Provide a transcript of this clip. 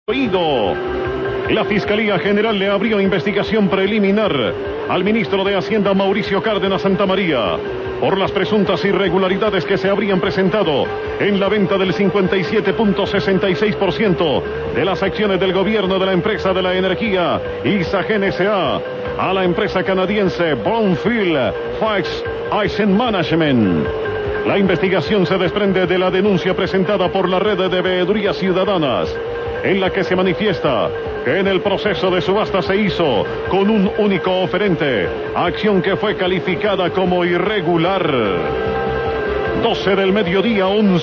Oído. La Fiscalía General le abrió investigación preliminar al ministro de Hacienda Mauricio Cárdenas Santamaría por las presuntas irregularidades que se habrían presentado en la venta del 57.66% de las acciones del gobierno de la empresa de la energía Isagen S.A. a la empresa canadiense Brownfield Fax Eisen Management. La investigación se desprende de la denuncia presentada por la red de veedurías ciudadanas, en la que se manifiesta que en el proceso de subasta se hizo con un único oferente, acción que fue calificada como irregular. 12 del mediodía, 11